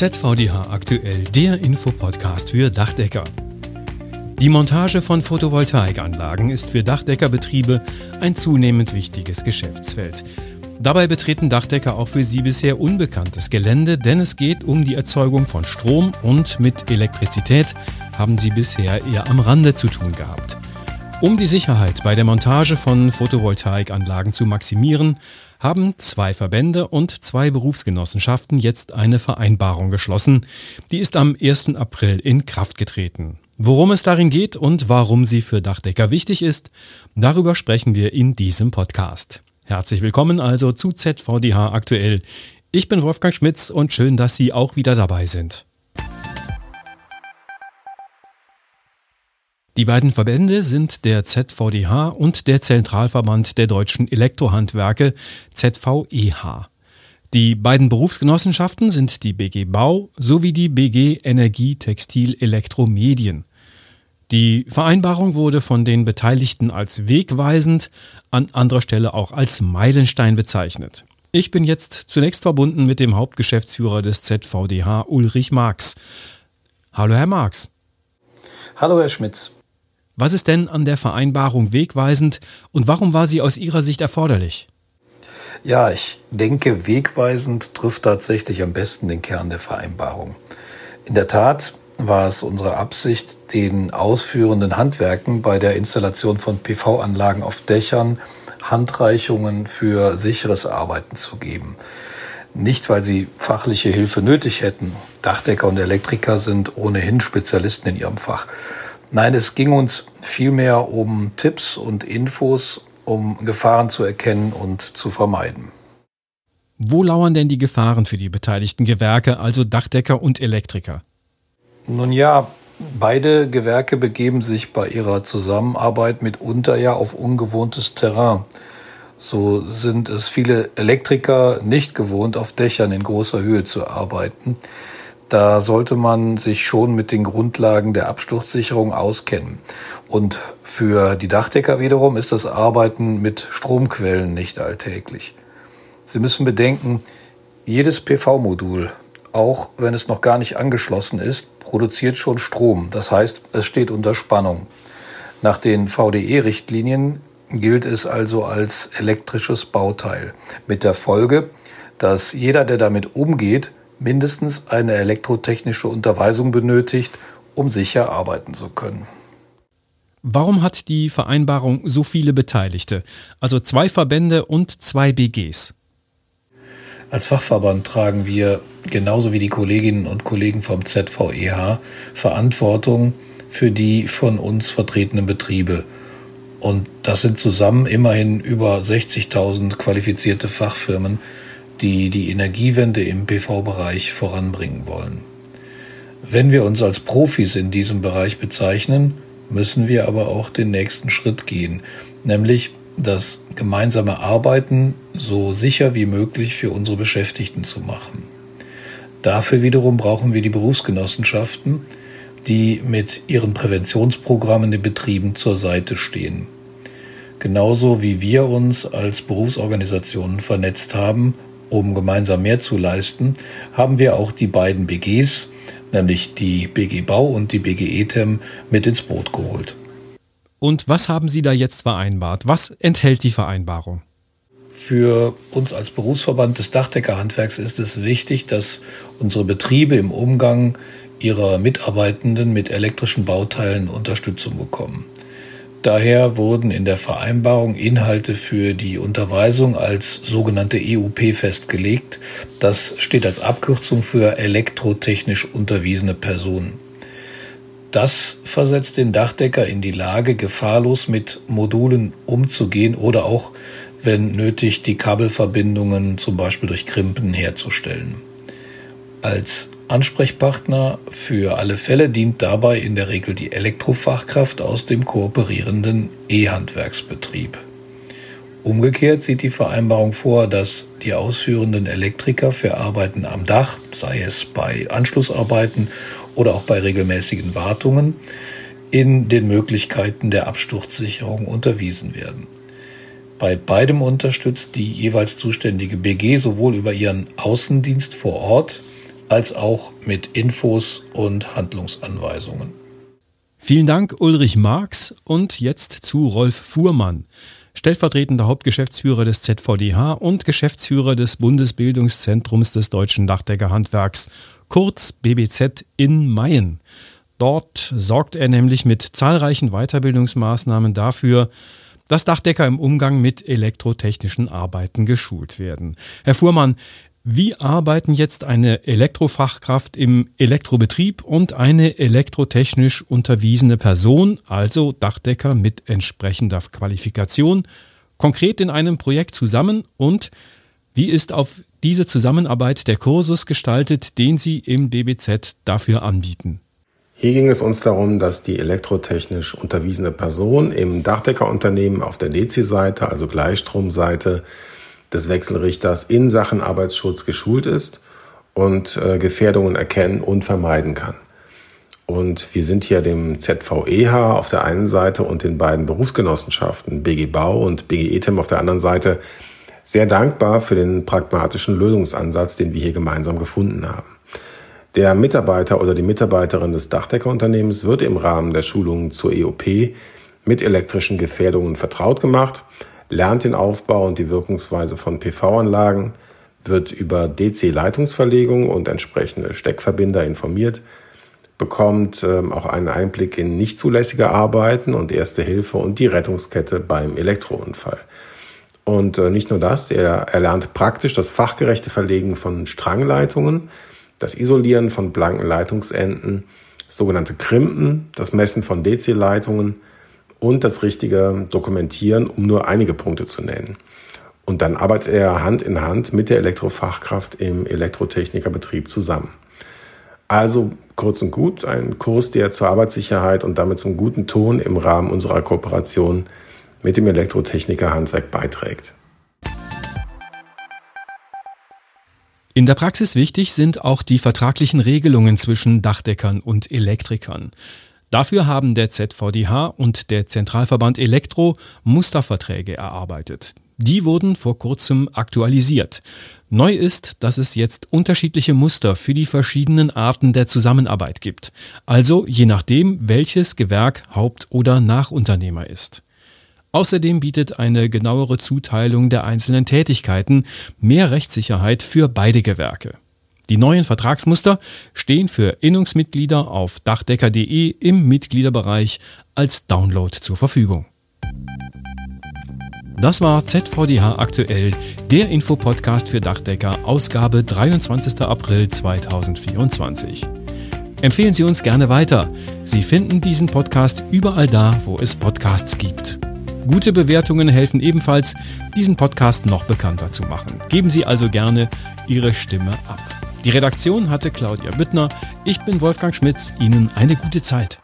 ZVDH aktuell, der Infopodcast für Dachdecker. Die Montage von Photovoltaikanlagen ist für Dachdeckerbetriebe ein zunehmend wichtiges Geschäftsfeld. Dabei betreten Dachdecker auch für sie bisher unbekanntes Gelände, denn es geht um die Erzeugung von Strom und mit Elektrizität haben sie bisher eher am Rande zu tun gehabt. Um die Sicherheit bei der Montage von Photovoltaikanlagen zu maximieren, haben 2 Verbände und 2 Berufsgenossenschaften jetzt eine Vereinbarung geschlossen. Die ist am 1. April in Kraft getreten. Worum es darin geht und warum sie für Dachdecker wichtig ist, darüber sprechen wir in diesem Podcast. Herzlich willkommen also zu ZVDH aktuell. Ich bin Wolfgang Schmitz und schön, dass Sie auch wieder dabei sind. Die beiden Verbände sind der ZVDH und der Zentralverband der deutschen Elektrohandwerke, ZVEH. Die beiden Berufsgenossenschaften sind die BG Bau sowie die BG Energie Textil Elektromedien. Die Vereinbarung wurde von den Beteiligten als wegweisend, an anderer Stelle auch als Meilenstein bezeichnet. Ich bin jetzt zunächst verbunden mit dem Hauptgeschäftsführer des ZVDH, Ulrich Marx. Hallo Herr Marx. Hallo Herr Schmitz. Was ist denn an der Vereinbarung wegweisend und warum war sie aus Ihrer Sicht erforderlich? Ja, ich denke, wegweisend trifft tatsächlich am besten den Kern der Vereinbarung. In der Tat war es unsere Absicht, den ausführenden Handwerken bei der Installation von PV-Anlagen auf Dächern Handreichungen für sicheres Arbeiten zu geben. Nicht, weil sie fachliche Hilfe nötig hätten. Dachdecker und Elektriker sind ohnehin Spezialisten in ihrem Fach. Nein, es ging uns vielmehr um Tipps und Infos, um Gefahren zu erkennen und zu vermeiden. Wo lauern denn die Gefahren für die beteiligten Gewerke, also Dachdecker und Elektriker? Nun ja, beide Gewerke begeben sich bei ihrer Zusammenarbeit mitunter ja auf ungewohntes Terrain. So sind es viele Elektriker nicht gewohnt, auf Dächern in großer Höhe zu arbeiten. Da sollte man sich schon mit den Grundlagen der Absturzsicherung auskennen. Und für die Dachdecker wiederum ist das Arbeiten mit Stromquellen nicht alltäglich. Sie müssen bedenken, jedes PV-Modul, auch wenn es noch gar nicht angeschlossen ist, produziert schon Strom. Das heißt, es steht unter Spannung. Nach den VDE-Richtlinien gilt es also als elektrisches Bauteil. Mit der Folge, dass jeder, der damit umgeht, mindestens eine elektrotechnische Unterweisung benötigt, um sicher arbeiten zu können. Warum hat die Vereinbarung so viele Beteiligte, also 2 Verbände und 2 BGs? Als Fachverband tragen wir, genauso wie die Kolleginnen und Kollegen vom ZVEH, Verantwortung für die von uns vertretenen Betriebe. Und das sind zusammen immerhin über 60.000 qualifizierte Fachfirmen, die die Energiewende im PV-Bereich voranbringen wollen. Wenn wir uns als Profis in diesem Bereich bezeichnen, müssen wir aber auch den nächsten Schritt gehen, nämlich das gemeinsame Arbeiten so sicher wie möglich für unsere Beschäftigten zu machen. Dafür wiederum brauchen wir die Berufsgenossenschaften, die mit ihren Präventionsprogrammen den Betrieben zur Seite stehen. Genauso wie wir uns als Berufsorganisationen vernetzt haben, um gemeinsam mehr zu leisten, haben wir auch die beiden BGs, nämlich die BG Bau und die BG ETEM, mit ins Boot geholt. Und was haben Sie da jetzt vereinbart? Was enthält die Vereinbarung? Für uns als Berufsverband des Dachdeckerhandwerks ist es wichtig, dass unsere Betriebe im Umgang ihrer Mitarbeitenden mit elektrischen Bauteilen Unterstützung bekommen. Daher wurden in der Vereinbarung Inhalte für die Unterweisung als sogenannte EUP festgelegt. Das steht als Abkürzung für elektrotechnisch unterwiesene Personen. Das versetzt den Dachdecker in die Lage, gefahrlos mit Modulen umzugehen oder auch, wenn nötig, die Kabelverbindungen zum Beispiel durch Krimpen herzustellen. Als Ansprechpartner für alle Fälle dient dabei in der Regel die Elektrofachkraft aus dem kooperierenden E-Handwerksbetrieb. Umgekehrt sieht die Vereinbarung vor, dass die ausführenden Elektriker für Arbeiten am Dach, sei es bei Anschlussarbeiten oder auch bei regelmäßigen Wartungen, in den Möglichkeiten der Absturzsicherung unterwiesen werden. Bei beidem unterstützt die jeweils zuständige BG sowohl über ihren Außendienst vor Ort als auch mit Infos und Handlungsanweisungen. Vielen Dank, Ulrich Marx. Und jetzt zu Rolf Fuhrmann, stellvertretender Hauptgeschäftsführer des ZVDH und Geschäftsführer des Bundesbildungszentrums des Deutschen Dachdeckerhandwerks, kurz BBZ in Mayen. Dort sorgt er nämlich mit zahlreichen Weiterbildungsmaßnahmen dafür, dass Dachdecker im Umgang mit elektrotechnischen Arbeiten geschult werden. Herr Fuhrmann, wie arbeiten jetzt eine Elektrofachkraft im Elektrobetrieb und eine elektrotechnisch unterwiesene Person, also Dachdecker mit entsprechender Qualifikation, konkret in einem Projekt zusammen und wie ist auf diese Zusammenarbeit der Kursus gestaltet, den Sie im BBZ dafür anbieten? Hier ging es uns darum, dass die elektrotechnisch unterwiesene Person im Dachdeckerunternehmen auf der DC-Seite, also Gleichstromseite des Wechselrichters in Sachen Arbeitsschutz geschult ist und Gefährdungen erkennen und vermeiden kann. Und wir sind hier dem ZVEH auf der einen Seite und den beiden Berufsgenossenschaften BG Bau und BG ETEM auf der anderen Seite sehr dankbar für den pragmatischen Lösungsansatz, den wir hier gemeinsam gefunden haben. Der Mitarbeiter oder die Mitarbeiterin des Dachdeckerunternehmens wird im Rahmen der Schulungen zur EOP mit elektrischen Gefährdungen vertraut gemacht, lernt den Aufbau und die Wirkungsweise von PV-Anlagen, wird über DC-Leitungsverlegung und entsprechende Steckverbinder informiert, bekommt auch einen Einblick in nicht zulässige Arbeiten und Erste Hilfe und die Rettungskette beim Elektrounfall. Und nicht nur das, er lernt praktisch das fachgerechte Verlegen von Strangleitungen, das Isolieren von blanken Leitungsenden, sogenannte Krimpen, das Messen von DC-Leitungen und das richtige Dokumentieren, um nur einige Punkte zu nennen. Und dann arbeitet er Hand in Hand mit der Elektrofachkraft im Elektrotechnikerbetrieb zusammen. Also kurz und gut, ein Kurs, der zur Arbeitssicherheit und damit zum guten Ton im Rahmen unserer Kooperation mit dem Elektrotechnikerhandwerk beiträgt. In der Praxis wichtig sind auch die vertraglichen Regelungen zwischen Dachdeckern und Elektrikern. Dafür haben der ZVDH und der Zentralverband Elektro Musterverträge erarbeitet. Die wurden vor kurzem aktualisiert. Neu ist, dass es jetzt unterschiedliche Muster für die verschiedenen Arten der Zusammenarbeit gibt. Also je nachdem, welches Gewerk Haupt- oder Nachunternehmer ist. Außerdem bietet eine genauere Zuteilung der einzelnen Tätigkeiten mehr Rechtssicherheit für beide Gewerke. Die neuen Vertragsmuster stehen für Innungsmitglieder auf dachdecker.de im Mitgliederbereich als Download zur Verfügung. Das war ZVDH aktuell, der Infopodcast für Dachdecker, Ausgabe 23. April 2024. Empfehlen Sie uns gerne weiter. Sie finden diesen Podcast überall da, wo es Podcasts gibt. Gute Bewertungen helfen ebenfalls, diesen Podcast noch bekannter zu machen. Geben Sie also gerne Ihre Stimme ab. Die Redaktion hatte Claudia Büttner. Ich bin Wolfgang Schmitz. Ihnen eine gute Zeit.